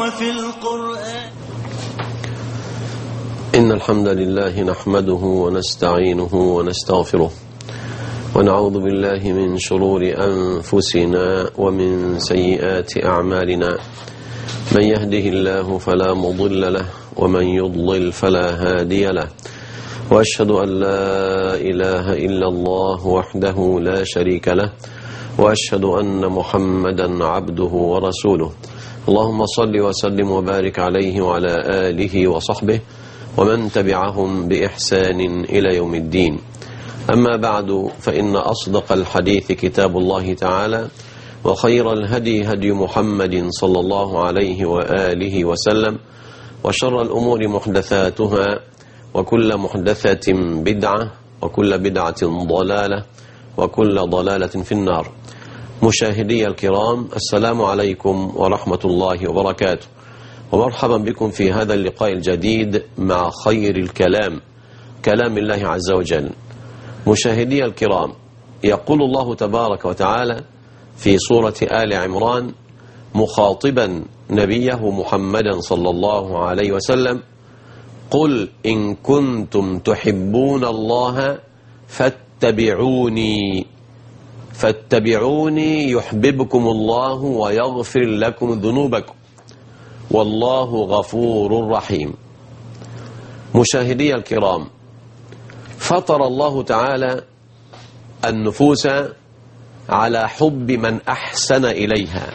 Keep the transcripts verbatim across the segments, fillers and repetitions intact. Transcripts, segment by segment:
في القرآن. إن الحمد لله نحمده ونستعينه ونستغفره ونعوذ بالله من شرور أنفسنا ومن سيئات أعمالنا. من يهده الله فلا مضل له ومن يضلل فلا هادي له، وأشهد أن لا إله إلا الله وحده لا شريك له، وأشهد أن محمدا عبده ورسوله. اللهم صل وسلم وبارك عليه وعلى آله وصحبه ومن تبعهم بإحسان إلى يوم الدين. أما بعد، فإن أصدق الحديث كتاب الله تعالى، وخير الهدي هدي محمد صلى الله عليه وآله وسلم، وشر الأمور محدثاتها، وكل محدثة بدعة، وكل بدعة ضلالة، وكل ضلالة في النار. مشاهدي الكرام، السلام عليكم ورحمة الله وبركاته، ومرحبا بكم في هذا اللقاء الجديد مع خير الكلام، كلام الله عز وجل. مشاهدي الكرام، يقول الله تبارك وتعالى في سورة آل عمران مخاطبا نبيه محمدا صلى الله عليه وسلم: قل إن كنتم تحبون الله فاتبعوني فاتبعوني يحببكم الله ويغفر لكم ذنوبكم والله غفور رحيم. مشاهدي الكرام، فطر الله تعالى النفوس على حب من أحسن إليها،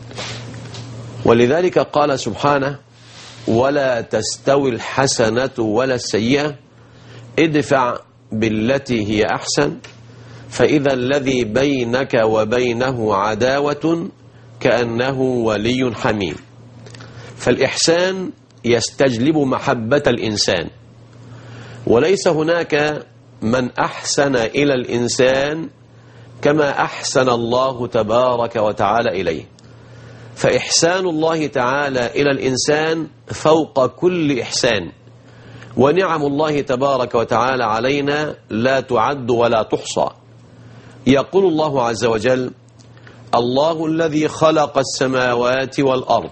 ولذلك قال سبحانه: ولا تستوي الحسنة ولا السيئة ادفع بالتي هي أحسن فإذا الذي بينك وبينه عداوة كأنه ولي حميم. فالإحسان يستجلب محبة الإنسان، وليس هناك من أحسن إلى الإنسان كما أحسن الله تبارك وتعالى إليه. فإحسان الله تعالى إلى الإنسان فوق كل إحسان، ونعم الله تبارك وتعالى علينا لا تعد ولا تحصى. يقول الله عز وجل: الله الذي خلق السماوات والأرض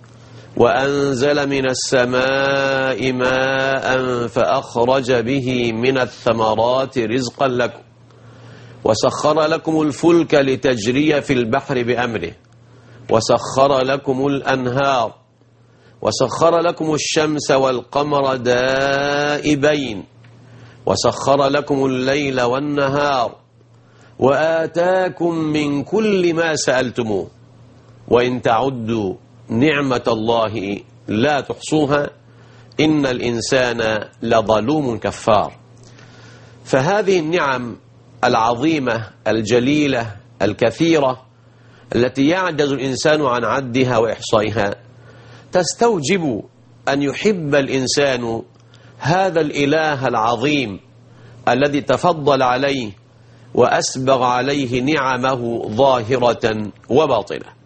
وأنزل من السماء ماء فأخرج به من الثمرات رزقا لكم وسخر لكم الفلك لتجري في البحر بأمره وسخر لكم الأنهار وسخر لكم الشمس والقمر دائبين وسخر لكم الليل والنهار وآتاكم من كل ما سألتموه وإن تعدوا نعمة الله لا تحصوها إن الإنسان لظلوم كفار. فهذه النعم العظيمة الجليلة الكثيرة التي يعجز الإنسان عن عدها وإحصائها تستوجب أن يحب الإنسان هذا الإله العظيم الذي تفضل عليه وأسبغ عليه نعمه ظاهرة وباطنة.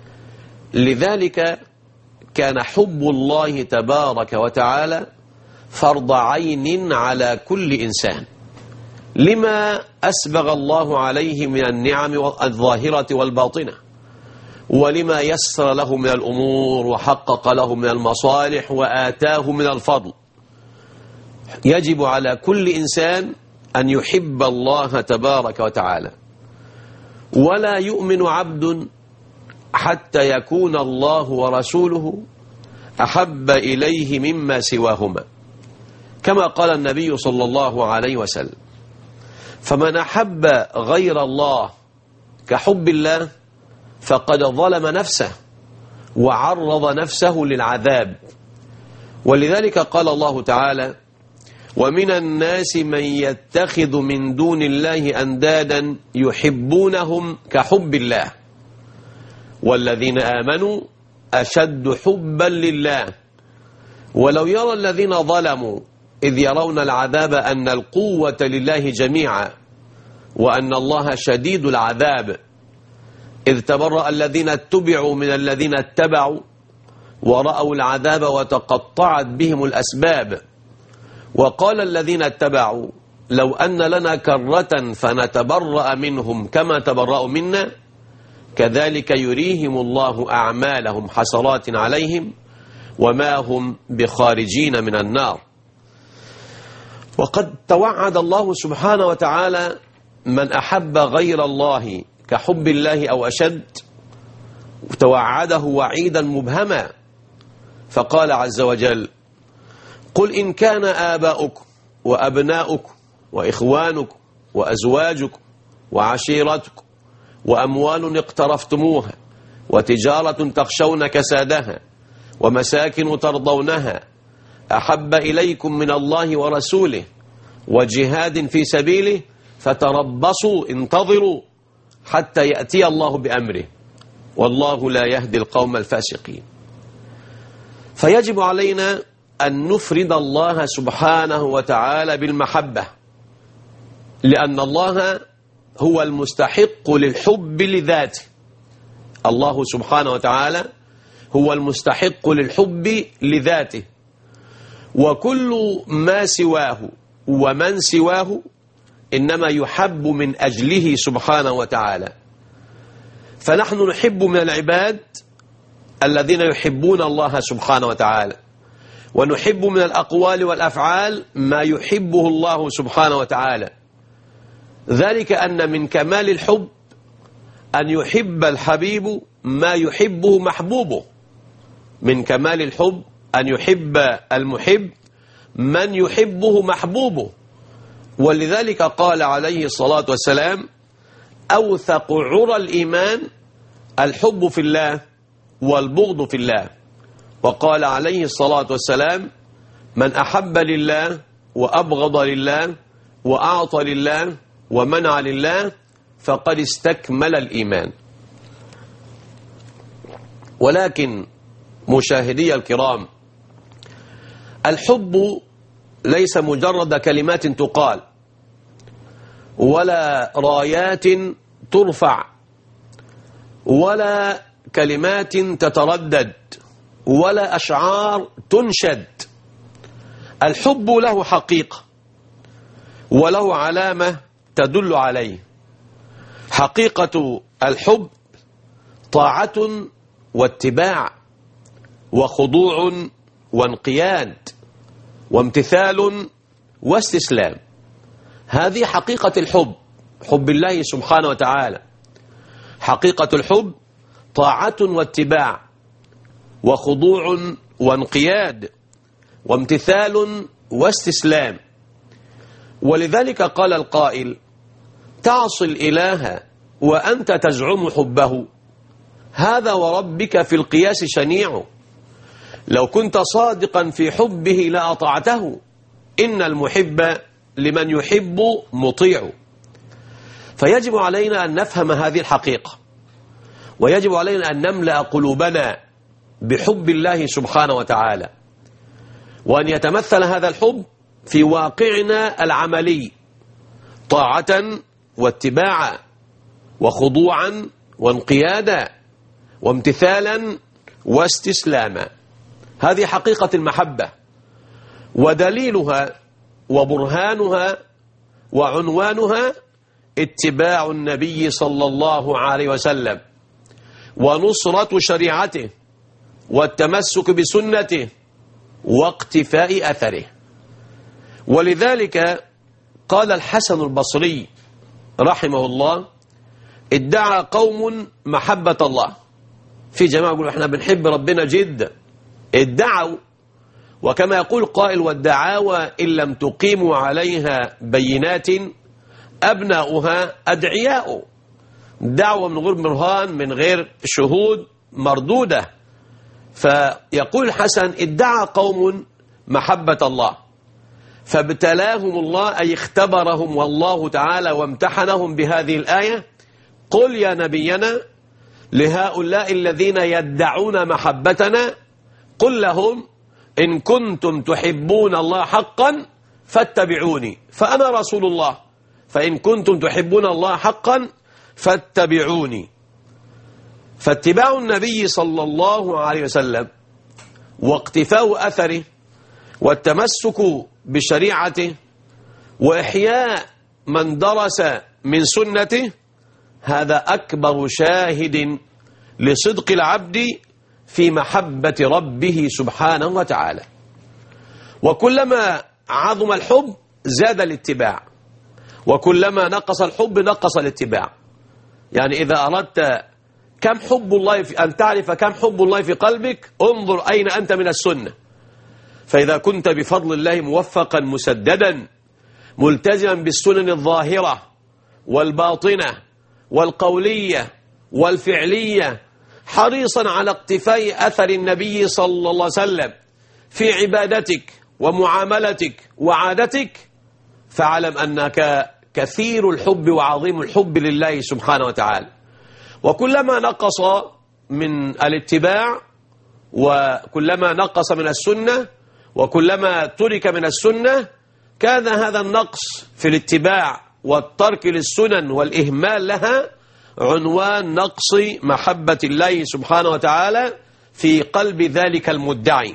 لذلك كان حب الله تبارك وتعالى فرض عين على كل إنسان، لما أسبغ الله عليه من النعم الظاهرة والباطنة، ولما يسر له من الأمور وحقق له من المصالح وآتاه من الفضل. يجب على كل إنسان أن يحب الله تبارك وتعالى، ولا يؤمن عبد حتى يكون الله ورسوله أحب إليه مما سواهما، كما قال النبي صلى الله عليه وسلم: فمن أحب غير الله كحب الله فقد ظلم نفسه وعرض نفسه للعذاب. ولذلك قال الله تعالى: ومن الناس من يتخذ من دون الله أندادا يحبونهم كحب الله والذين آمنوا أشد حبا لله ولو يرى الذين ظلموا إذ يرون العذاب أن القوة لله جميعا وأن الله شديد العذاب إذ تبرأ الذين اتبعوا من الذين اتبعوا ورأوا العذاب وتقطعت بهم الأسباب وقال الذين اتبعوا لو أن لنا كرة فنتبرأ منهم كما تبرأوا منا كذلك يريهم الله أعمالهم حسرات عليهم وما هم بخارجين من النار. وقد توعد الله سبحانه وتعالى من أحب غير الله كحب الله أو أشد، وتوعده وعيدا مبهما، فقال عز وجل: قل إن كان آباؤكم وأبناؤكم وإخوانكم وأزواجكم وعشيرتكم وأموال اقترفتموها وتجارة تخشون كسادها ومساكن ترضونها أحب إليكم من الله ورسوله وجهاد في سبيله فتربصوا انتظروا حتى يأتي الله بأمره والله لا يهدي القوم الفاسقين. فيجب علينا أن نفرد الله سبحانه وتعالى بالمحبة، لأن الله هو المستحق للحب لذاته. الله سبحانه وتعالى هو المستحق للحب لذاته، وكل ما سواه ومن سواه إنما يحب من أجله سبحانه وتعالى. فنحن نحب من العباد الذين يحبون الله سبحانه وتعالى، ونحب من الأقوال والأفعال ما يحبه الله سبحانه وتعالى. ذلك أن من كمال الحب أن يحب الحبيب ما يحبه محبوبه. من كمال الحب أن يحب المحب من يحبه محبوبه. ولذلك قال عليه الصلاة والسلام: أوثق عرى الإيمان الحب في الله والبغض في الله. وقال عليه الصلاة والسلام: من أحب لله وأبغض لله وأعطى لله ومنع لله فقد استكمل الإيمان. ولكن مشاهدي الكرام، الحب ليس مجرد كلمات تقال ولا رايات ترفع ولا كلمات تتردد ولا أشعار تنشد. الحب له حقيقة وله علامة تدل عليه. حقيقة الحب طاعة واتباع وخضوع وانقياد وامتثال واستسلام. هذه حقيقة الحب، حب الله سبحانه وتعالى. حقيقة الحب طاعة واتباع وخضوع وانقياد وامتثال واستسلام. ولذلك قال القائل: تعصي الإله وأنت تزعم حبه، هذا وربك في القياس شنيع. لو كنت صادقا في حبه لأطعته، إن المحب لمن يحب مطيع. فيجب علينا أن نفهم هذه الحقيقة، ويجب علينا أن نملأ قلوبنا بحب الله سبحانه وتعالى، وأن يتمثل هذا الحب في واقعنا العملي طاعة واتباعا وخضوعا وانقيادا وامتثالا واستسلاما. هذه حقيقة المحبة، ودليلها وبرهانها وعنوانها اتباع النبي صلى الله عليه وسلم ونصرة شريعته والتمسك بسنته واقتفاء أثره. ولذلك قال الحسن البصري رحمه الله: ادعى قوم محبة الله. في جماعة يقولوا احنا بنحب ربنا جدا، ادعوا. وكما يقول قائل: والدعاوى إن لم تقيموا عليها بينات أبناؤها أدعياء. دعوة من غير برهان من غير شهود مردودة. فيقول الحسن: ادعى قوم محبة الله فابتلاهم الله، أي اختبرهم والله تعالى وامتحنهم بهذه الآية: قل يا نبينا لهؤلاء الذين يدعون محبتنا قل لهم إن كنتم تحبون الله حقا فاتبعوني فأنا رسول الله، فإن كنتم تحبون الله حقا فاتبعوني. فاتباع النبي صلى الله عليه وسلم واقتفاء أثره والتمسك بشريعته وإحياء من درس من سنته، هذا أكبر شاهد لصدق العبد في محبة ربه سبحانه وتعالى. وكلما عظم الحب زاد الاتباع، وكلما نقص الحب نقص الاتباع. يعني إذا أردت كم حب الله في أن تعرف كم حب الله في قلبك، انظر أين أنت من السنة. فإذا كنت بفضل الله موفقا مسددا ملتزما بالسنن الظاهرة والباطنة والقولية والفعلية، حريصا على اقتفاء أثر النبي صلى الله عليه وسلم في عبادتك ومعاملتك وعادتك، فاعلم أنك كثير الحب وعظيم الحب لله سبحانه وتعالى. وكلما نقص من الاتباع، وكلما نقص من السنة، وكلما ترك من السنة، كان هذا النقص في الاتباع والترك للسنن والإهمال لها عنوان نقص محبة الله سبحانه وتعالى في قلب ذلك المدعي.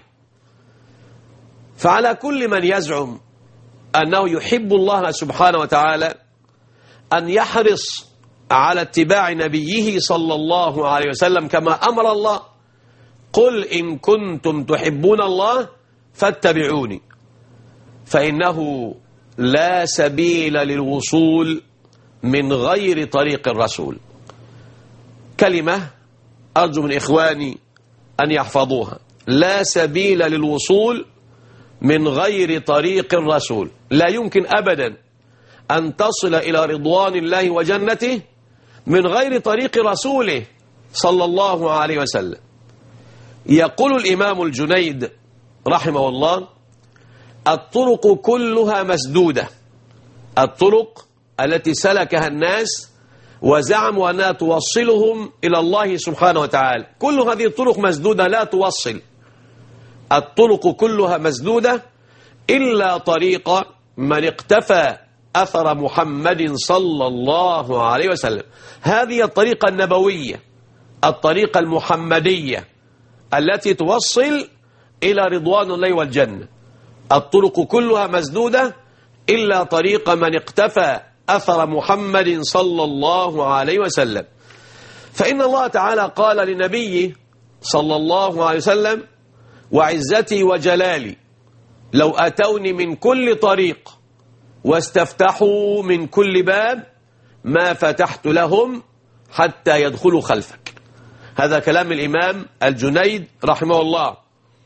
فعلى كل من يزعم أنه يحب الله سبحانه وتعالى أن يحرص على اتباع نبيه صلى الله عليه وسلم كما أمر الله. قل إن كنتم تحبون الله فاتبعوني، فإنه لا سبيل للوصول من غير طريق الرسول. كلمة أرجو من إخواني أن يحفظوها: لا سبيل للوصول من غير طريق الرسول. لا يمكن أبدا أن تصل إلى رضوان الله وجنته من غير طريق رسوله صلى الله عليه وسلم. يقول الإمام الجنيد رحمه الله: الطرق كلها مسدودة. الطرق التي سلكها الناس وزعموا أنها توصلهم إلى الله سبحانه وتعالى، كل هذه الطرق مسدودة لا توصل. الطرق كلها مسدودة إلا طريق من اقتفى أثر محمد صلى الله عليه وسلم. هذه الطريقة النبوية، الطريقة المحمدية التي توصل إلى رضوان الله والجنة. الطرق كلها مسدودة إلا طريق من اقتفى أثر محمد صلى الله عليه وسلم. فإن الله تعالى قال لنبيه صلى الله عليه وسلم: وعزتي وجلالي لو أتوني من كل طريق واستفتحوا من كل باب ما فتحت لهم حتى يدخلوا خلفك. هذا كلام الإمام الجنيد رحمه الله،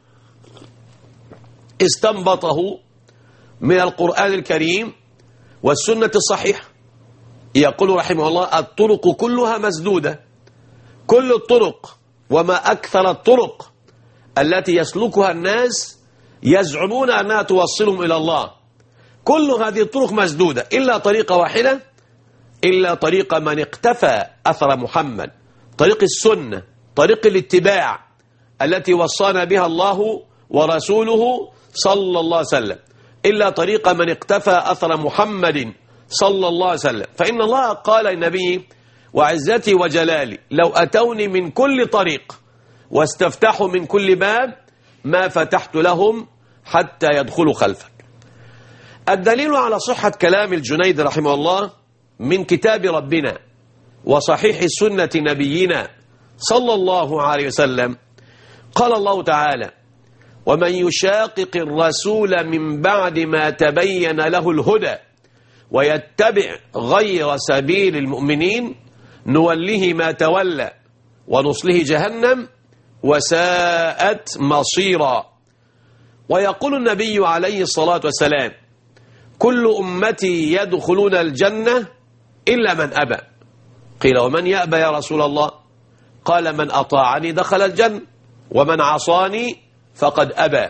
استنبطه من القرآن الكريم والسنة الصحيحة. يقول رحمه الله: الطرق كلها مسدودة. كل الطرق وما أكثر الطرق التي يسلكها الناس يزعمون أنها توصلهم إلى الله، كل هذه الطرق مسدودة إلا طريقة واحدة، إلا طريق من اقتفى أثر محمد، طريق السنة، طريق الاتباع التي وصانا بها الله ورسوله صلى الله عليه وسلم، إلا طريق من اقتفى أثر محمد صلى الله عليه وسلم. فإن الله قال للنبي: وعزتي وجلالي لو أتوني من كل طريق واستفتحوا من كل باب ما فتحت لهم حتى يدخلوا خلفك. الدليل على صحة كلام الجنيد رحمه الله من كتاب ربنا وصحيح سنة نبينا صلى الله عليه وسلم. قال الله تعالى: ومن يشاقق الرسول من بعد ما تبين له الهدى ويتبع غير سبيل المؤمنين نوله ما تولى ونصله جهنم وساءت مصيرا. ويقول النبي عليه الصلاة والسلام: كل أمتي يدخلون الجنة إلا من أبى. قيل: ومن يأبى يا رسول الله؟ قال: من أطاعني دخل الجنة ومن عصاني فقد أبى.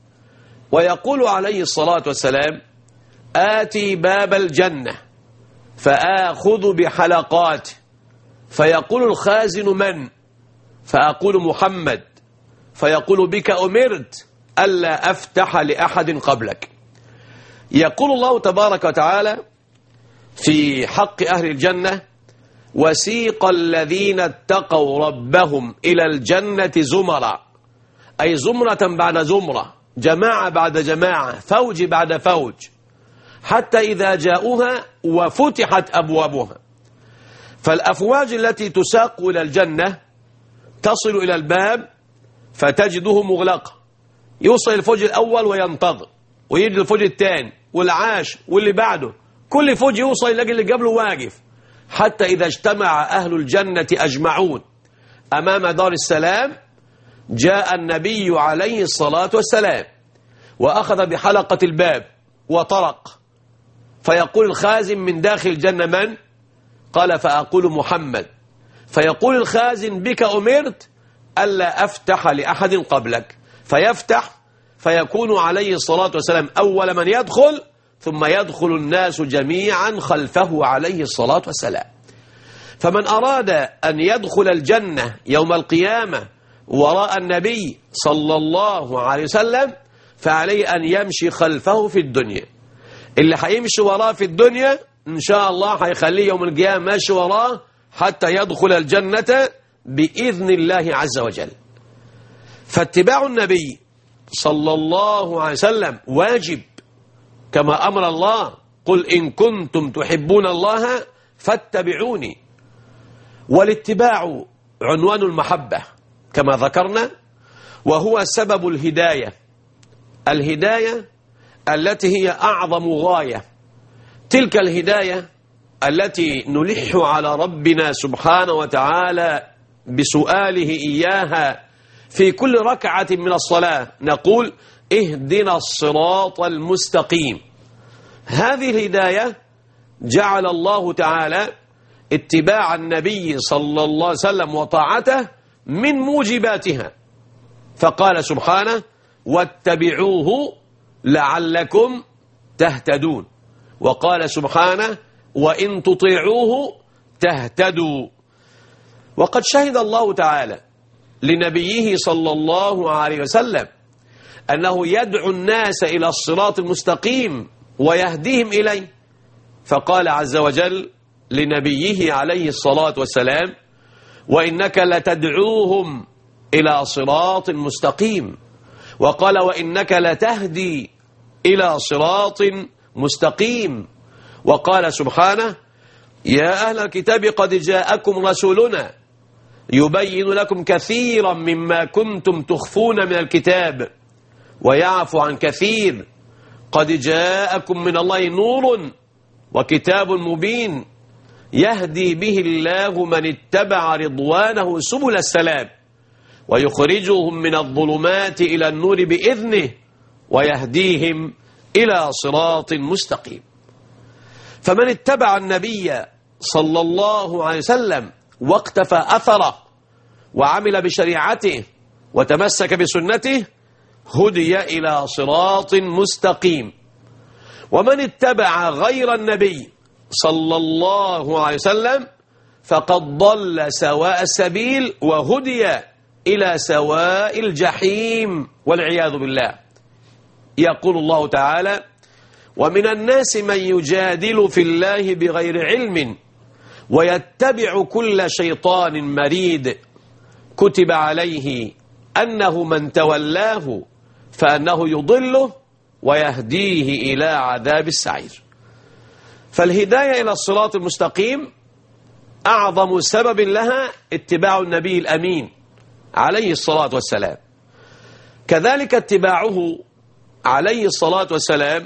ويقول عليه الصلاة والسلام: آتي باب الجنة فآخذ بحلقات، فيقول الخازن: من؟ فأقول: محمد. فيقول: بك أمرت ألا أفتح لأحد قبلك. يقول الله تبارك وتعالى في حق أهل الجنة: وسيق الذين اتقوا ربهم إلى الجنة زمرا، أي زمرة بعد زمرة، جماعة بعد جماعة، فوج بعد فوج، حتى إذا جاءوها وفتحت أبوابها. فالأفواج التي تساق إلى الجنة تصل إلى الباب فتجده مغلقة، يوصل الفوج الأول وينتظر، ويجي الفوج الثاني والعاش واللي بعده، كل فوج يوصل يلاقي اللي قبله واقف، حتى إذا اجتمع أهل الجنة أجمعون أمام دار السلام جاء النبي عليه الصلاة والسلام وأخذ بحلقة الباب وطرق، فيقول الخازن من داخل الجنة من؟ قال فأقول محمد، فيقول الخازن بك أمرت ألا أفتح لأحد قبلك، فيفتح فيكون عليه الصلاة والسلام أول من يدخل، ثم يدخل الناس جميعا خلفه عليه الصلاة والسلام. فمن أراد أن يدخل الجنة يوم القيامة وراء النبي صلى الله عليه وسلم فعليه أن يمشي خلفه في الدنيا. اللي هيمشي وراه في الدنيا إن شاء الله هيخليه يوم القيامة ماشي وراه حتى يدخل الجنة بإذن الله عز وجل. فاتباع النبي صلى الله عليه وسلم واجب كما أمر الله، قل إن كنتم تحبون الله فاتبعوني. والاتباع عنوان المحبة كما ذكرنا، وهو سبب الهداية، الهداية التي هي أعظم غاية، تلك الهداية التي نلح على ربنا سبحانه وتعالى بسؤاله إياها في كل ركعة من الصلاة، نقول اهدنا الصراط المستقيم. هذه الهداية جعل الله تعالى اتباع النبي صلى الله عليه وسلم وطاعته من موجباتها، فقال سبحانه واتبعوه لعلكم تهتدون، وقال سبحانه وإن تطيعوه تهتدوا. وقد شهد الله تعالى لنبيه صلى الله عليه وسلم أنه يدعو الناس إلى الصراط المستقيم ويهديهم إليه، فقال عز وجل لنبيه عليه الصلاة والسلام وإنك لتدعوهم إلى صراط مستقيم، وقال وإنك لتهدي إلى صراط مستقيم، وقال سبحانه يا أهل الكتاب قد جاءكم رسولنا يبين لكم كثيرا مما كنتم تخفون من الكتاب ويعفو عن كثير، قد جاءكم من الله نور وكتاب مبين يهدي به الله من اتبع رضوانه سبل السلام ويخرجهم من الظلمات إلى النور بإذنه ويهديهم إلى صراط مستقيم. فمن اتبع النبي صلى الله عليه وسلم واقتفى أثره وعمل بشريعته وتمسك بسنته هدي إلى صراط مستقيم. ومن اتبع غير النبي صلى الله عليه وسلم فقد ضل سواء السبيل وهدي إلى سواء الجحيم والعياذ بالله. يقول الله تعالى ومن الناس من يجادل في الله بغير علم ويتبع كل شيطان مريد كتب عليه أنه من تولاه فأنه يضله ويهديه إلى عذاب السعير. فالهداية إلى الصراط المستقيم أعظم سبب لها اتباع النبي الأمين عليه الصلاة والسلام، كذلك اتباعه عليه الصلاة والسلام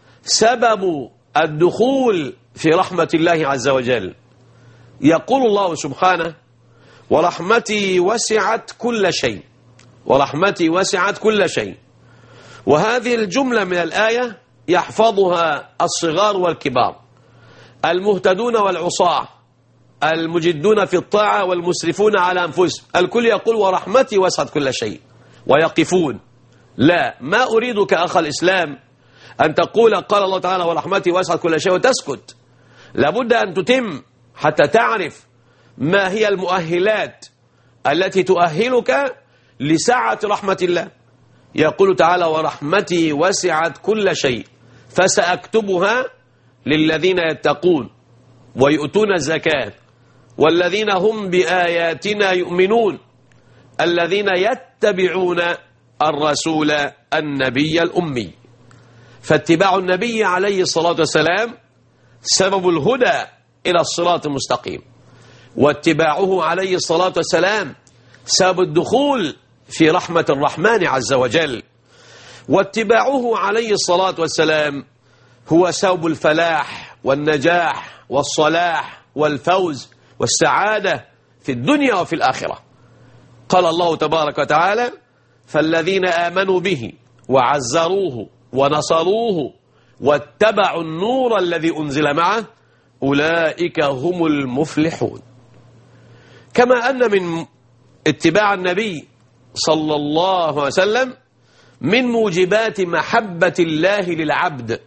سبب الدخول في رحمة الله عز وجل. يقول الله سبحانه ورحمتي وسعت كل شيء، ورحمتي وسعت كل شيء. وهذه الجملة من الآية يحفظها الصغار والكبار، المهتدون والعصاة، المجدون في الطاعة والمسرفون على أنفسهم، الكل يقول ورحمتي وسعت كل شيء ويقفون. لا، ما أريدك أخ الإسلام أن تقول قال الله تعالى ورحمتي وسعت كل شيء وتسكت، لابد أن تتم حتى تعرف ما هي المؤهلات التي تؤهلك لسعة رحمة الله. يقول تعالى ورحمتي وسعت كل شيء فسأكتبها للذين يتقون ويؤتون الزكاة والذين هم بآياتنا يؤمنون الذين يتبعون الرسول النبي الأمي. فاتباع النبي عليه الصلاة والسلام سبب الهدى إلى الصراط المستقيم، واتباعه عليه الصلاة والسلام سبب الدخول في رحمة الرحمن عز وجل. واتباعه عليه الصلاة والسلام هو سبب الفلاح والنجاح والصلاح والفوز والسعادة في الدنيا وفي الآخرة. قال الله تبارك وتعالى: فالذين آمنوا به وعزروه ونصروه واتبعوا النور الذي أنزل معه أولئك هم المفلحون. كما أن من اتباع النبي صلى الله عليه وسلم من موجبات محبة الله للعبد.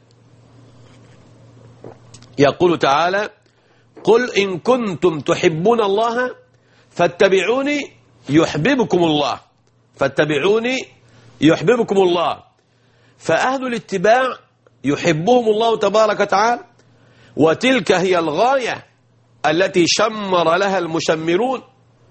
يقول تعالى: قل إن كنتم تحبون الله فاتبعوني يحببكم الله فاتبعوني يحببكم الله. فأهل الاتباع يحبهم الله تبارك وتعالى، وتلك هي الغاية التي شمر لها المشمرون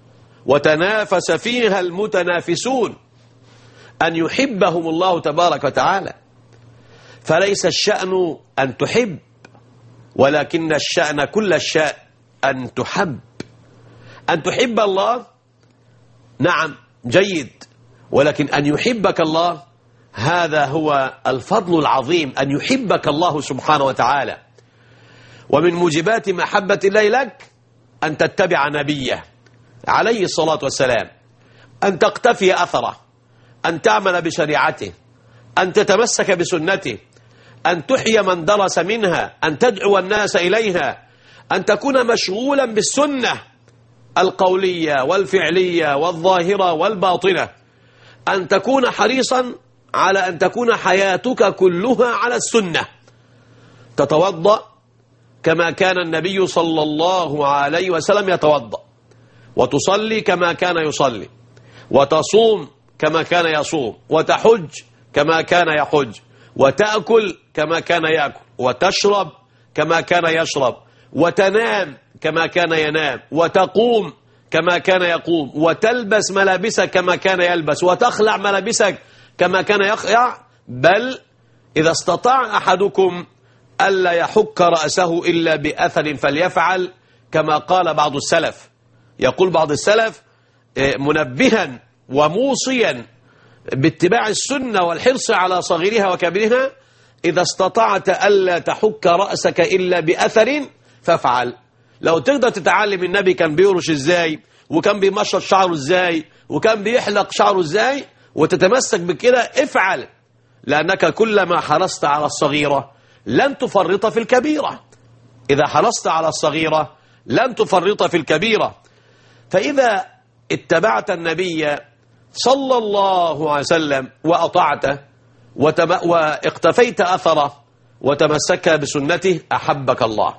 وتنافس فيها المتنافسون، أن يحبهم الله تبارك وتعالى. فليس الشأن أن تحب، ولكن الشأن كل الشأن أن تحب. أن تحب الله نعم جيد، ولكن أن يحبك الله هذا هو الفضل العظيم، أن يحبك الله سبحانه وتعالى. ومن موجبات محبة الله لك أن تتبع نبيه عليه الصلاة والسلام، أن تقتفي أثره، أن تعمل بشريعته، أن تتمسك بسنته، أن تحيي من درس منها، أن تدعو الناس إليها، أن تكون مشغولا بالسنة القولية والفعلية والظاهرة والباطنة، أن تكون حريصا على أن تكون حياتك كلها على السنة. تتوضأ كما كان النبي صلى الله عليه وسلم يتوضأ، وتصلي كما كان يصلي، وتصوم كما كان يصوم، وتحج كما كان يحج، وتأكل كما كان يأكل، وتشرب كما كان يشرب، وتنام كما كان ينام، وتقوم كما كان يقوم، وتلبس ملابسك كما كان يلبس، وتخلع ملابسك كما كان يخلع. بل إذا استطاع أحدكم ألا يحك رأسه إلا بأثر فليفعل، كما قال بعض السلف. يقول بعض السلف منبها وموصيا باتباع السنة والحرص على صغيرها وكبيرها: إذا استطعت ألا تحك رأسك إلا بأثر فافعل. لو تقدر تتعلم النبي كان بيرش إزاي، وكان بيمشط شعره إزاي، وكان بيحلق شعره إزاي، وتتمسك بكده افعل، لأنك كلما حرصت على الصغيرة لن تفرط في الكبيرة. إذا حرصت على الصغيرة لن تفرط في الكبيرة. فإذا اتبعت النبي صلى الله عليه وسلم وأطعته واقتفيت أثره وتمسك بسنته أحبك الله.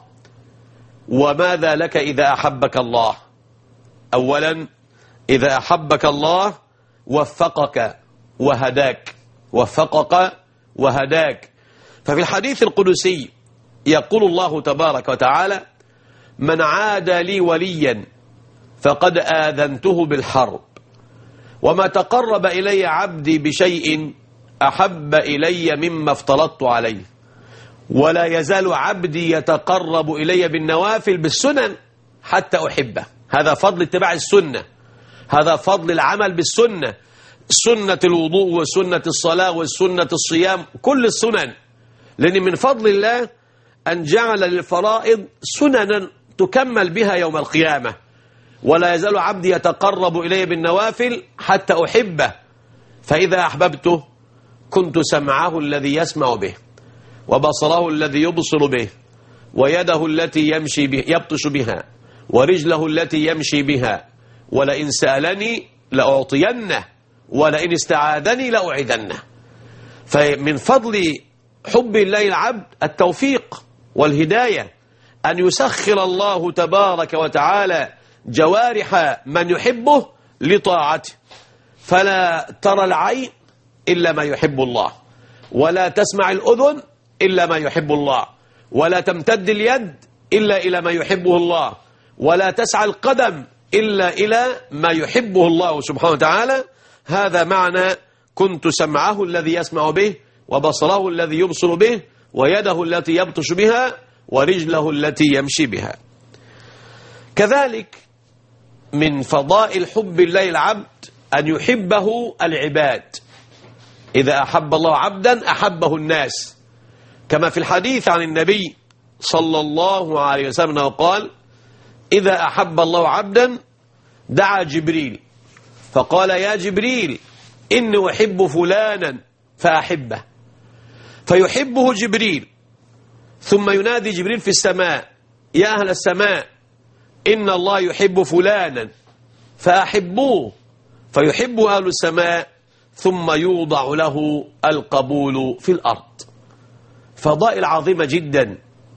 وماذا لك إذا أحبك الله؟ أولا، إذا أحبك الله وفقك وهداك وفقك وهداك. ففي الحديث القدسي يقول الله تبارك وتعالى: من عاد لي وليا فقد آذنته بالحرب، وما تقرب إلي عبدي بشيء أحب إلي مما افترضت عليه، ولا يزال عبدي يتقرب إلي بالنوافل بالسنن حتى أحبه. هذا فضل اتباع السنة، هذا فضل العمل بالسنة، سنة الوضوء وسنة الصلاة وسنة الصيام، كل السنن. لأن من فضل الله أن جعل للفرائض سننا تكمل بها يوم القيامة. ولا يزال عبدي يتقرب إلي بالنوافل حتى أحبه، فإذا أحببته كنت سمعه الذي يسمع به، وبصره الذي يبصر به، ويده التي يمشي به يبطش بها، ورجله التي يمشي بها، ولئن سألني لأعطينه، ولئن استعاذني لأعيذنه. فمن فضل حب الله العبد التوفيق والهداية، أن يسخر الله تبارك وتعالى جوارح من يحبه لطاعته، فلا ترى العين إلا ما يحب الله، ولا تسمع الأذن إلا ما يحب الله، ولا تمتد اليد إلا إلى ما يحبه الله، ولا تسعى القدم إلا إلى ما يحبه الله سبحانه وتعالى. هذا معنى كنت سمعه الذي يسمع به، وبصره الذي يبصر به، ويده التي يبطش بها، ورجله التي يمشي بها. كذلك من فضائل حب الله العبد أن يحبه العباد. إذا أحب الله عبدا أحبه الناس، كما في الحديث عن النبي صلى الله عليه وسلم وقال: إذا أحب الله عبدا دعا جبريل فقال: يا جبريل إني أحب فلانا فأحبه، فيحبه جبريل، ثم ينادي جبريل في السماء: يا أهل السماء إن الله يحب فلانا فأحبوه، فيحب أهل السماء، ثم يوضع له القبول في الأرض. فضائل عظيمة جدا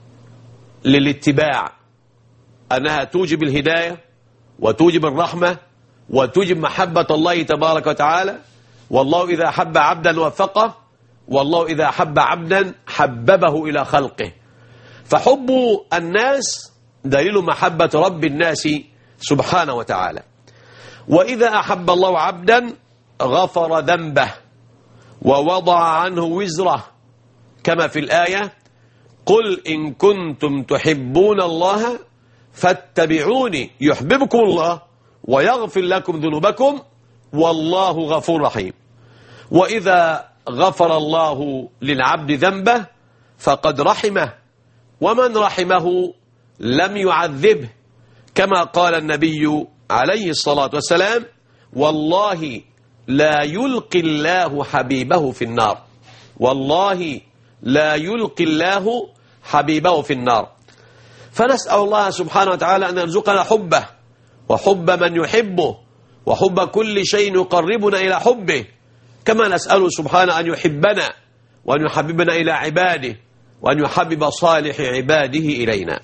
للاتباع، أنها توجب الهداية وتوجب الرحمة وتوجب محبة الله تبارك وتعالى. والله إذا أحب عبدا وفقه، والله إذا أحب عبدا حببه إلى خلقه. فحب الناس دليل محبة رب الناس سبحانه وتعالى. وإذا أحب الله عبدا غفر ذنبه ووضع عنه وزره، كما في الآية: قل إن كنتم تحبون الله فاتبعوني يحببكم الله ويغفر لكم ذنوبكم والله غفور رحيم. وإذا غفر الله للعبد ذنبه فقد رحمه، ومن رحمه لم يعذبه، كما قال النبي عليه الصلاة والسلام: والله لا يلقي الله حبيبه في النار، والله لا يلقي الله حبيبه في النار. فنسأل الله سبحانه وتعالى أن يرزقنا حبه وحب من يحبه وحب كل شيء يقربنا إلى حبه، كما نسأله سبحانه أن يحبنا وأن يحببنا إلى عباده وأن يحبب صالح عباده إلينا.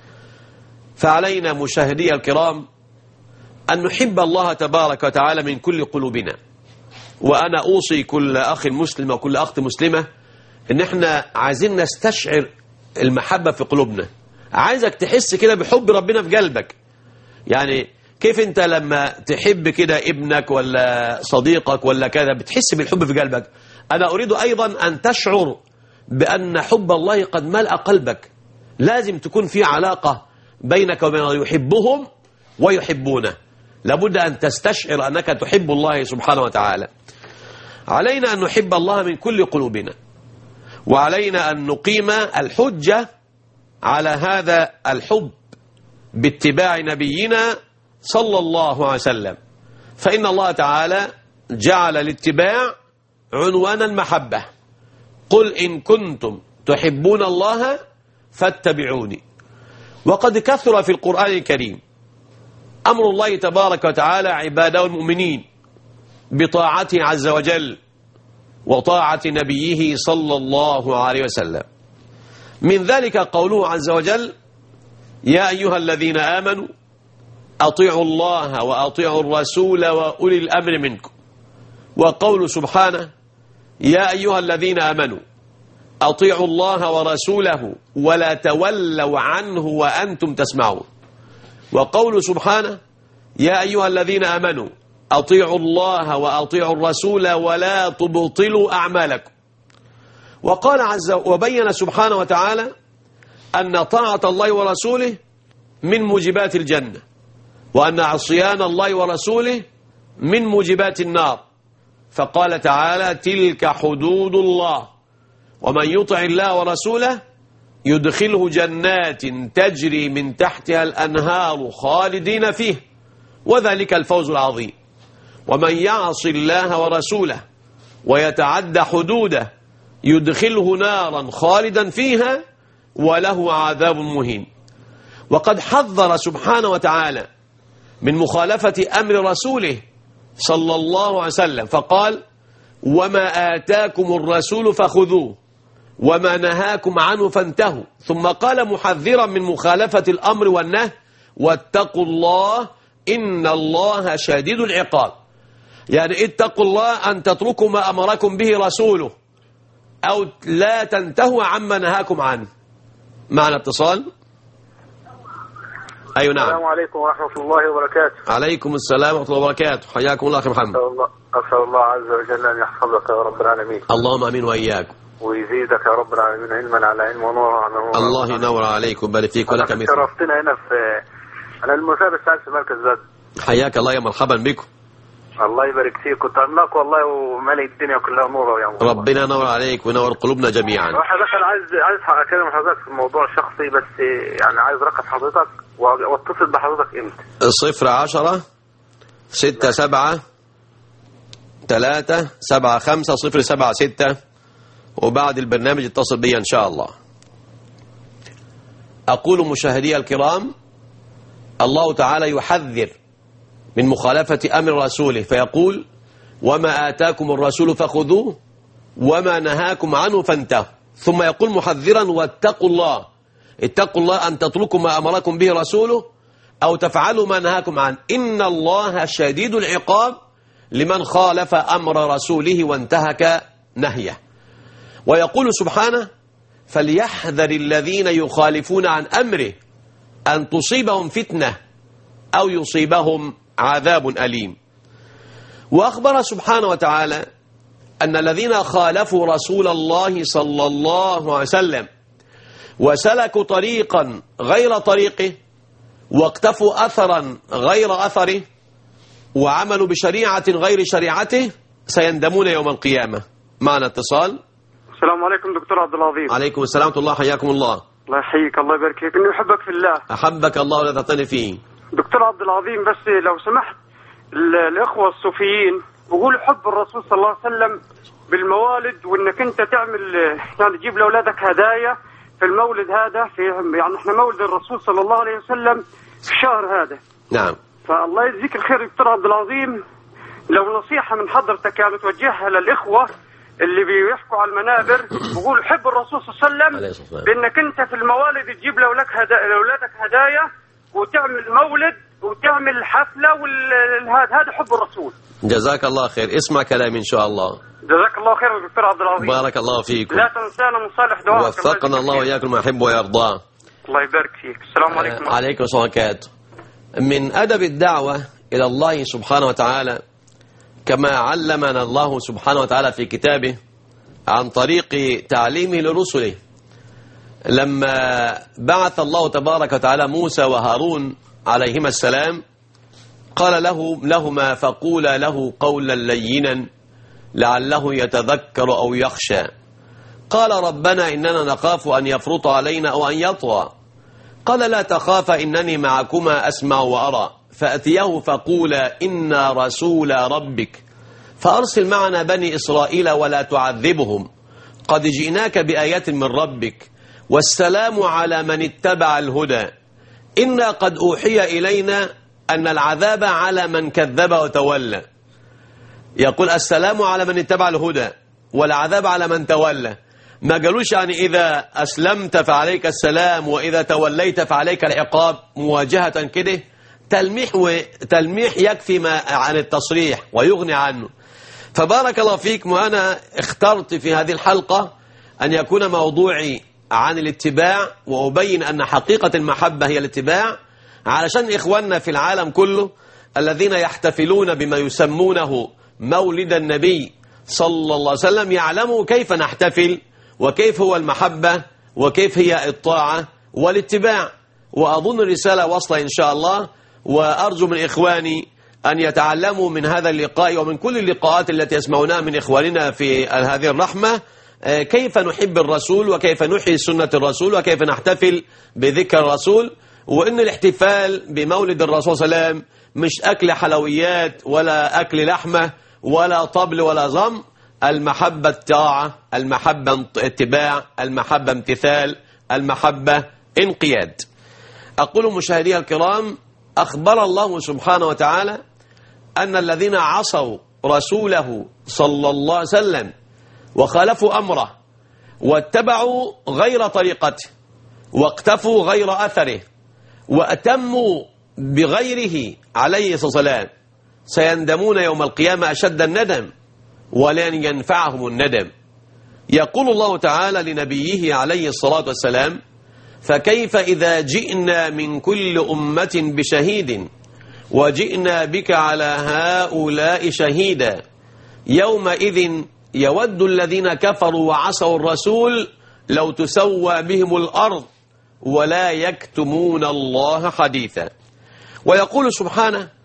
فعلينا مشاهدي الكرام أن نحب الله تبارك وتعالى من كل قلوبنا. وأنا أوصي كل أخ مسلم وكل أخت مسلمة إن احنا عايزين نستشعر المحبة في قلوبنا. عايزك تحس كده بحب ربنا في قلبك. يعني كيف انت لما تحب كده ابنك ولا صديقك ولا كذا بتحس بالحب في قلبك؟ أنا أريد أيضا أن تشعر بأن حب الله قد ملأ قلبك. لازم تكون في علاقة بينك وبين يحبهم ويحبونه. لابد أن تستشعر أنك تحب الله سبحانه وتعالى. علينا أن نحب الله من كل قلوبنا، وعلينا أن نقيم الحجة على هذا الحب باتباع نبينا صلى الله عليه وسلم. فإن الله تعالى جعل الاتباع عنوان المحبة: قل إن كنتم تحبون الله فاتبعوني. وقد كثر في القرآن الكريم أمر الله تبارك وتعالى عباده المؤمنين بطاعته عز وجل وطاعة نبيه صلى الله عليه وسلم. من ذلك قوله عز وجل: يا أيها الذين آمنوا أطيعوا الله وأطيعوا الرسول وأولي الأمر منكم. وقول سبحانه: يا أيها الذين آمنوا أطيعوا الله ورسوله ولا تولوا عنه وأنتم تسمعون. وقول سبحانه: يا أيها الذين آمنوا أطيعوا الله وأطيعوا الرسول ولا تبطلوا أعمالكم. وقال عز وبين سبحانه وتعالى أن طاعة الله ورسوله من موجبات الجنة، وأن عصيان الله ورسوله من موجبات النار. فقال تعالى: تلك حدود الله ومن يطع الله ورسوله يدخله جنات تجري من تحتها الأنهار خالدين فيه وذلك الفوز العظيم. ومن يعص الله ورسوله ويتعدى حدوده يدخله نارا خالدا فيها وله عذاب مهين. وقد حذر سبحانه وتعالى من مخالفة أمر رسوله صلى الله عليه وسلم، فقال: وما آتاكم الرسول فخذوه وما نهاكم عنه فانتهوا. ثم قال محذرا من مخالفة الأمر والنهي: واتقوا الله إن الله شديد العقاب. يعني اتقوا الله أن تتركوا ما أمركم به رسوله أو لا تنتهوا عما نهاكم عنه. معنا اتصال. أيوة نعم. السلام عليكم ورحمة الله وبركاته. عليكم السلام ورحمة الله وبركاته. حياكم الله أخي محمد. أسأل الله, أسأل الله عز وجل أن يحفظك يا رب العالمين. اللهم أمين وإياكم. ويزيدك يا رب العالمين علما على علم ونورا على نور. الله ينور عليك ويبارك فيك ولك مثل. شرفتنا هنا في أنا المثاب السادس في مركز زاد. حياك الله يا مرحبا بكم. الله يبارك فيك، كنت عملاق والله ومالي الدنيا كلها نور يا مولانا. ربنا ينور عليك وينور قلوبنا جميعا. حضرتك انا عايز عايز اكلم حضرتك في موضوع شخصي، بس يعني عايز رقم حضرتك واتصل بحضرتك امتى؟ صفر عشرة ستة سبعة ثلاثة سبعة خمسة صفر سبعة ستة، وبعد البرنامج اتصل بي إن شاء الله. أقول مشاهدي الكرام، الله تعالى يحذر من مخالفة أمر رسوله فيقول: وما آتاكم الرسول فخذوه وما نهاكم عنه فانتهوا. ثم يقول محذرا: واتقوا الله، اتقوا الله أن تتركوا ما أمركم به رسوله أو تفعلوا ما نهاكم عنه، إن الله شديد العقاب لمن خالف أمر رسوله وانتهك نهيه. ويقول سبحانه: فليحذر الذين يخالفون عن أمره أن تصيبهم فتنة أو يصيبهم عذاب أليم. وأخبر سبحانه وتعالى أن الذين خالفوا رسول الله صلى الله عليه وسلم وسلكوا طريقا غير طريقه واقتفوا أثرا غير أثره وعملوا بشريعة غير شريعته سيندمون يوم القيامة. معنا اتصال. السلام عليكم دكتور عبد العظيم. عليكم السلام ورحمة الله، حياكم الله. الله يحييك، الله يبارك فيك، اني احبك في الله. أحبك الله ولا تعتني فيه. دكتور عبد العظيم، بس لو سمحت، الاخوه الصوفيين بيقولوا حب الرسول صلى الله عليه وسلم بالموالد، وانك انت تعمل يعني تجيب لاولادك هدايا في المولد هذا، في يعني احنا مولد الرسول صلى الله عليه وسلم في الشهر هذا. نعم. فالله يجزيك الخير دكتور عبد العظيم، لو نصيحه من حضرتك يعني توجهها للاخوه اللي بيحكوا على المنابر بيقولوا حب الرسول صلى الله عليه وسلم، بانك انت في الموالد تجيب لاولادك هدايا لاولادك هدايا وتعمل مولد وتعمل حفله، وهذا هذا حب الرسول. جزاك الله خير، اسمع كلامي ان شاء الله. جزاك الله خير دكتور عبد العظيم. بارك الله فيكم. لا تنسانا من صالح دعائك. وفقنا الله واياكم ما يحب ويرضاه. الله يبارك فيك. السلام عليكم. آه عليكم السلام وبركاته. من أدب الدعوة إلى الله سبحانه وتعالى كما علمنا الله سبحانه وتعالى في كتابه عن طريق تعليمه لرسله، لما بعث الله تبارك وتعالى موسى وهارون عليهما السلام قال له لهما: فقولا له قولا لينا لعله يتذكر أو يخشى. قال: ربنا إننا نخاف أن يفرط علينا أو أن يطغى. قال: لا تخافا إنني معكما أسمع وأرى. فأتيه فقولا: إنا رسول ربك فأرسل معنا بني إسرائيل ولا تعذبهم قد جئناك بآيات من ربك والسلام على من اتبع الهدى إنا قد أوحي إلينا أن العذاب على من كذب وتولى. يقول السلام على من اتبع الهدى والعذاب على من تولى. ما قالوش يعني إذا أسلمت فعليك السلام وإذا توليت فعليك العقاب مواجهة كده. تلميح وتلميح يكفي ما عن التصريح ويغني عنه. فبارك الله فيك، وأنا اخترت في هذه الحلقة أن يكون موضوعي عن الاتباع، وأبين أن حقيقة المحبة هي الاتباع، علشان إخواننا في العالم كله الذين يحتفلون بما يسمونه مولد النبي صلى الله عليه وسلم يعلموا كيف نحتفل وكيف هو المحبة وكيف هي الطاعة والاتباع. وأظن الرسالة وصلة إن شاء الله، وأرجو من إخواني أن يتعلموا من هذا اللقاء ومن كل اللقاءات التي يسمعونها من إخواننا في هذه الرحمة كيف نحب الرسول وكيف نحيي سنة الرسول وكيف نحتفل بذكر الرسول، وإن الاحتفال بمولد الرسول صلى الله عليه وسلم مش أكل حلويات ولا أكل لحمة ولا طبل ولا ضم. المحبة طاعة، المحبة اتباع، المحبة امتثال، المحبة انقياد. أقول مشاهدي الكرام، أخبر الله سبحانه وتعالى أن الذين عصوا رسوله صلى الله عليه وسلم وخالفوا أمره واتبعوا غير طريقته واقتفوا غير أثره وأتموا بغيره عليه الصلاة والسلام سيندمون يوم القيامة أشد الندم ولن ينفعهم الندم. يقول الله تعالى لنبيه عليه الصلاة والسلام: فكيف إذا جئنا من كل أمة بشهيد وجئنا بك على هؤلاء شهيدا يومئذ يود الذين كفروا وعصوا الرسول لو تسوى بهم الأرض ولا يكتمون الله حديثا. ويقول سبحانه: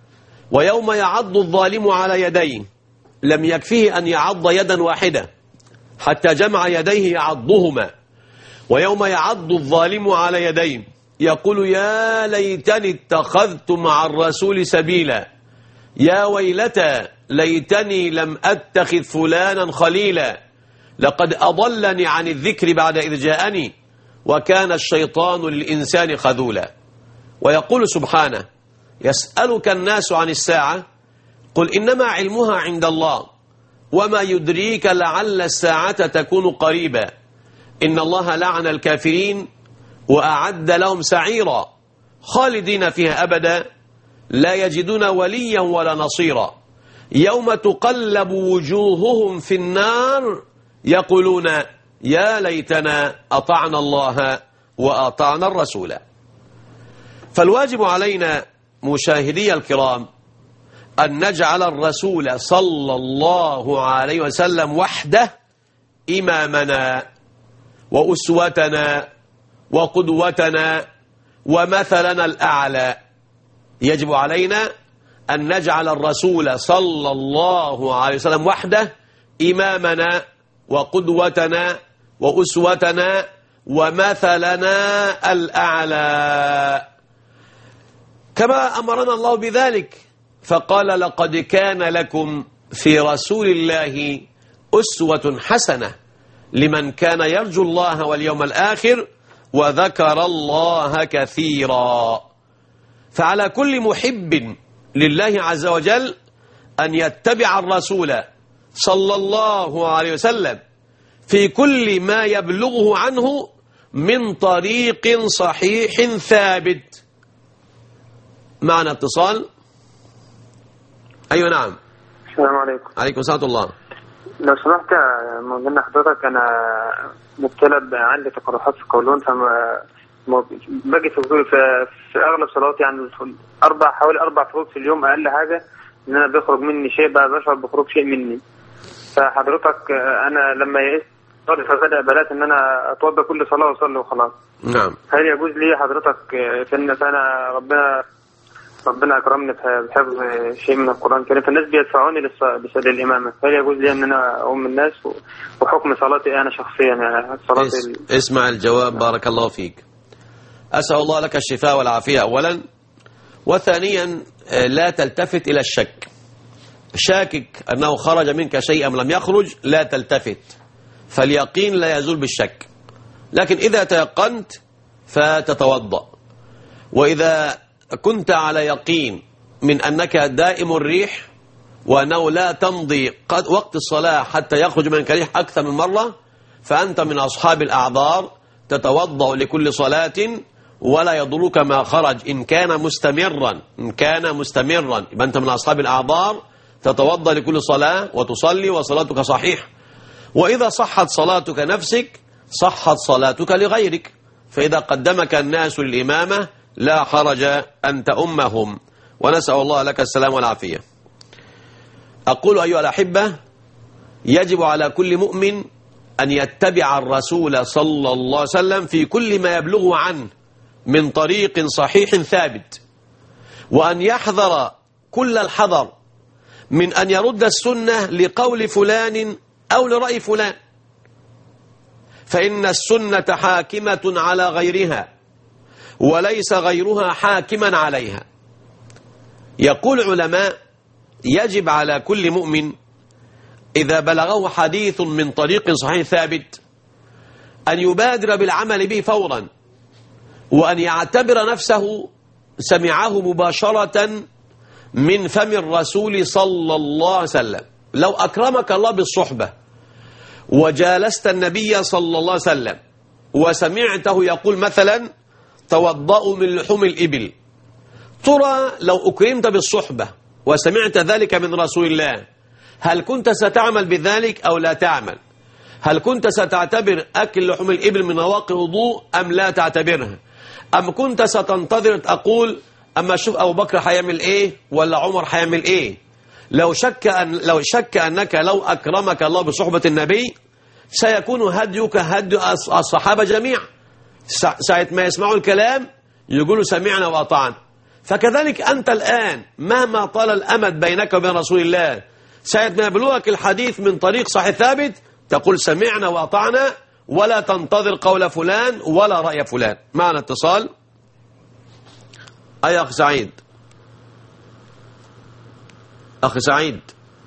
ويوم يعض الظالم على يديه لم يكفيه أن يعض يدا واحدة حتى جمع يديه يعضهما. ويوم يعض الظالم على يديه يقول يا ليتني اتخذت مع الرسول سبيلا، يا ويلتى ليتني لم أتخذ فلانا خليلا، لقد أضلني عن الذكر بعد إذ جاءني وكان الشيطان للإنسان خذولا. ويقول سبحانه يسألك الناس عن الساعة قل إنما علمها عند الله وما يدريك لعل الساعة تكون قريبا، إن الله لعن الكافرين وأعد لهم سعيرا خالدين فيها أبدا لا يجدون وليا ولا نصيرا، يوم تقلب وجوههم في النار يقولون يا ليتنا أطعنا الله وأطعنا الرسول. فالواجب علينا مشاهدي الكرام أن نجعل الرسول صلى الله عليه وسلم وحده إمامنا وأسوتنا وقدوتنا ومثلنا الأعلى. يجب علينا أن نجعل الرسول صلى الله عليه وسلم وحده إمامنا وقدوتنا وأسوتنا ومثلنا الأعلى، كما أمرنا الله بذلك فقال لقد كان لكم في رسول الله أسوة حسنة لمن كان يرجو الله واليوم الآخر وذكر الله كثيرا. فعلى كل محب لله عز وجل أن يتبع الرسول صلى الله عليه وسلم في كل ما يبلغه عنه من طريق صحيح ثابت. معنا اتصال. أيوة نعم. السلام عليكم. عليكم السلام الله. لو سمحت مولانا حضرتك أنا مبتلى عندي تقرحات في القولون، فما باجي في في, في أغلب صلواتي يعني أربع حوالي أربع فروض في اليوم أقل حاجة إن أنا بيخرج مني شيء بقى بشعر بخروج شيء مني. فحضرتك أنا لما يئست فبدأ بلات إن أنا أتوضى كل صلاة وأصلي وخلاص. نعم. هل يجوز لي حضرتك في إن أنا ربنا ربنا أكرمني بحفظ شيء من القرآن الكريم فالناس بيدفعوني للإمامة، هل يجوز لي أن أنا أؤم الناس وحكم صلاتي أنا شخصيا يعني صلاتي اس... اسمع الجواب. بارك الله فيك. أسأل الله لك الشفاء والعافية أولا، وثانيا لا تلتفت إلى الشك. شاكك أنه خرج منك شيء أم لم يخرج لا تلتفت، فاليقين لا يزول بالشك، لكن إذا تيقنت فتتوضأ. وإذا كنت على يقين من أنك دائم الريح وأنه لا تمضي وقت الصلاة حتى يخرج منك ريح أكثر من مرة فأنت من أصحاب الأعذار، تتوضأ لكل صلاة ولا يضرك ما خرج إن كان مستمرا. إن كان مستمرا يبقى أنت من أصحاب الأعذار، تتوضأ لكل صلاة وتصلي وصلاتك صحيح. وإذا صحت صلاتك نفسك صحت صلاتك لغيرك، فإذا قدمك الناس للإمامة لا حرج أن تأمهم، ونسأل الله لك السلام والعافية. أقول أيها الأحبة يجب على كل مؤمن أن يتبع الرسول صلى الله عليه وسلم في كل ما يبلغه عنه من طريق صحيح ثابت، وأن يحذر كل الحذر من أن يرد السنة لقول فلان أو لرأي فلان، فإن السنة حاكمة على غيرها وليس غيرها حاكما عليها. يقول علماء يجب على كل مؤمن إذا بلغه حديث من طريق صحيح ثابت أن يبادر بالعمل به فورا، وأن يعتبر نفسه سمعه مباشرة من فم الرسول صلى الله عليه وسلم. لو أكرمك الله بالصحبة وجالست النبي صلى الله عليه وسلم وسمعته يقول مثلا توضأوا من لحوم الإبل، ترى لو أكرمت بالصحبة وسمعت ذلك من رسول الله هل كنت ستعمل بذلك أو لا تعمل؟ هل كنت ستعتبر أكل لحوم الإبل من نواقض الوضوء أم لا تعتبرها؟ أم كنت ستنتظر أقول أما شوف أبو بكر هيعمل إيه ولا عمر هيعمل إيه؟ لو شك أن لو شك أنك لو أكرمك الله بصحبة النبي سيكون هديك هدي الصحابة جميعا، ساعة ما يسمعوا الكلام يقولوا سمعنا وأطعنا. فكذلك أنت الآن مهما طال الأمد بينك وبين رسول الله، ساعة ما يبلغك الحديث من طريق صحيح ثابت تقول سمعنا وأطعنا، ولا تنتظر قول فلان ولا رأي فلان. معنا اتصال. أي أخ سعيد، أخي سعيد،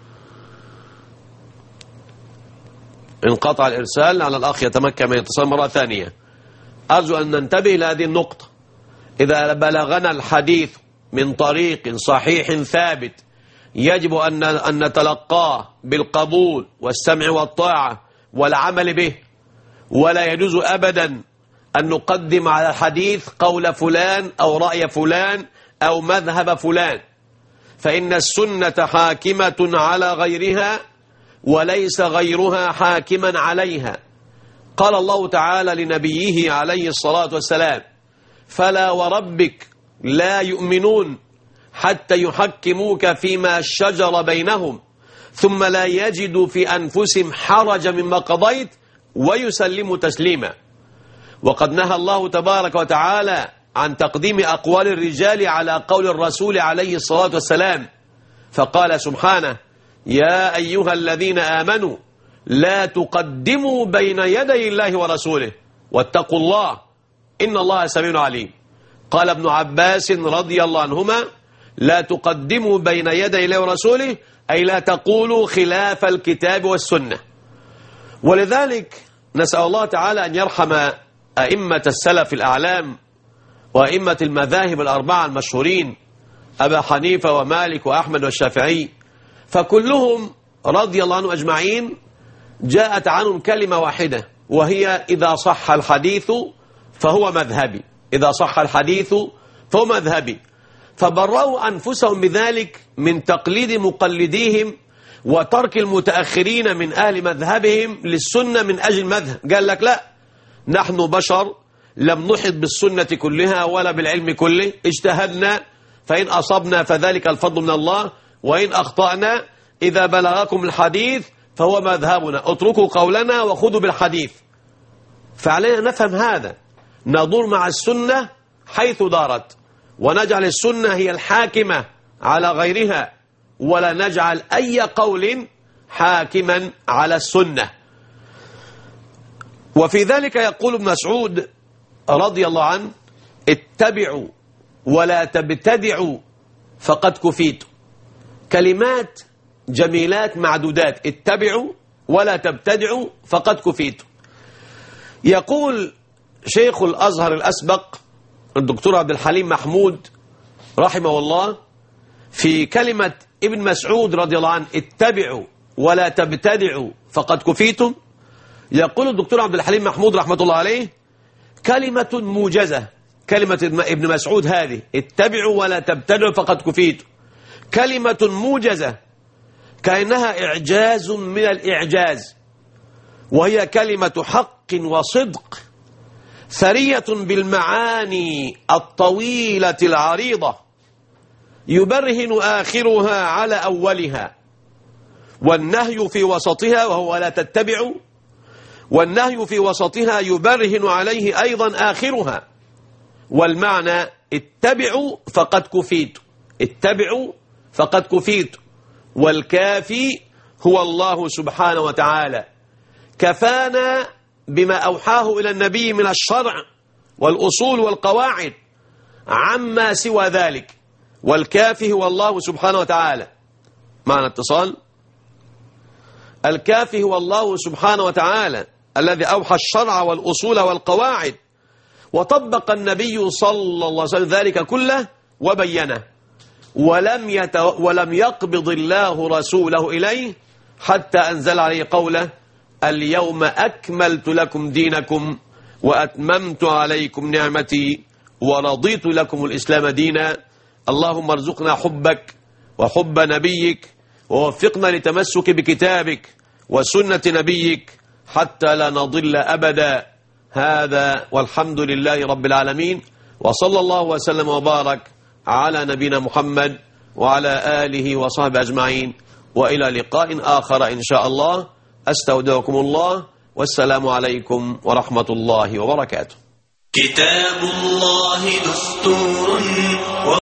انقطع الإرسال على الأخ يتمكن من الاتصال مرة ثانية. أرجو أن ننتبه لهذه النقطة. إذا بلغنا الحديث من طريق صحيح ثابت يجب أن أن نتلقاه بالقبول والسمع والطاعة والعمل به، ولا يجوز أبدا أن نقدم على الحديث قول فلان أو رأي فلان أو مذهب فلان، فإن السنة حاكمة على غيرها وليس غيرها حاكما عليها. قال الله تعالى لنبيه عليه الصلاة والسلام: فلا وربك لا يؤمنون حتى يحكموك فيما شجر بينهم ثم لا يجدوا في أنفسهم حرجا مما قضيت ويسلموا تسليما. وقد نهى الله تبارك وتعالى عن تقديم أقوال الرجال على قول الرسول عليه الصلاة والسلام، فقال سبحانه: يا أيها الذين آمنوا لا تقدموا بين يدي الله ورسوله واتقوا الله إن الله سميع عليم. قال ابن عباس رضي الله عنهما: لا تقدموا بين يدي الله ورسوله، أي لا تقولوا خلاف الكتاب والسنة. ولذلك نسأل الله تعالى أن يرحم أئمة السلف الأعلام وأئمة المذاهب الأربعة المشهورين، أبا حنيفة ومالك وأحمد والشافعي، فكلهم رضي الله عنهم أجمعين جاءت عنهم كلمة واحدة، وهي إذا صح الحديث فهو مذهبي، إذا صح الحديث فهو مذهبي. فبرأوا أنفسهم بذلك من تقليد مقلديهم وترك المتأخرين من أهل مذهبهم للسنة من أجل مذهب. قال لك لا، نحن بشر لم نحط بالسنة كلها ولا بالعلم كله، اجتهدنا، فإن أصبنا فذلك الفضل من الله، وإن أخطأنا إذا بلغكم الحديث فهو مذهبنا، اتركوا قولنا وخذوا بالحديث. فعلينا نفهم هذا، ندور مع السنة حيث دارت، ونجعل السنة هي الحاكمة على غيرها، ولا نجعل أي قول حاكما على السنة. وفي ذلك يقول ابن مسعود رضي الله عنه: اتبعوا ولا تبتدعوا فقد كفيتم. كلمات جميلات معدودات، اتبعوا ولا تبتدعوا فقد كفيتم. يقول شيخ الأزهر الأسبق الدكتور عبد الحليم محمود رحمه الله في كلمة ابن مسعود رضي الله عنه: اتبعوا ولا تبتدعوا فقد كفيتم، يقول الدكتور عبد الحليم محمود رحمة الله عليه: كلمة موجزة، كلمة ابن مسعود هذه اتبعوا ولا تبتدعوا فقد كفيتم، كلمة موجزة كأنها إعجاز من الإعجاز، وهي كلمة حق وصدق ثرية بالمعاني الطويلة العريضة، يبرهن آخرها على أولها، والنهي في وسطها وهو لا تتبعوا، والنهي في وسطها يبرهن عليه أيضا آخرها. والمعنى: اتبعوا فقد كفيتم، اتبعوا فقد كفيتم. والكافي هو الله سبحانه وتعالى، كفانا بما أوحاه إلى النبي من الشرع والأصول والقواعد عما سوى ذلك، والكافي هو الله سبحانه وتعالى. معنى اتصال. الكافي هو الله سبحانه وتعالى الذي أوحى الشرع والأصول والقواعد، وطبق النبي صلى الله عليه وسلم ذلك كله وبينه، ولم, يت... ولم يقبض الله رسوله إليه حتى أنزل عليه قوله: اليوم أكملت لكم دينكم وأتممت عليكم نعمتي ورضيت لكم الإسلام دينا. اللهم ارزقنا حبك وحب نبيك، ووفقنا لتمسك بكتابك وسنة نبيك حتى لا نضل أبدا. هذا والحمد لله رب العالمين، وصلى الله وسلم وبارك على نبينا محمد وعلى آله وصحبه أجمعين، وإلى لقاء آخر إن شاء الله. أستودعكم الله، والسلام عليكم ورحمة الله وبركاته. كتاب الله دستور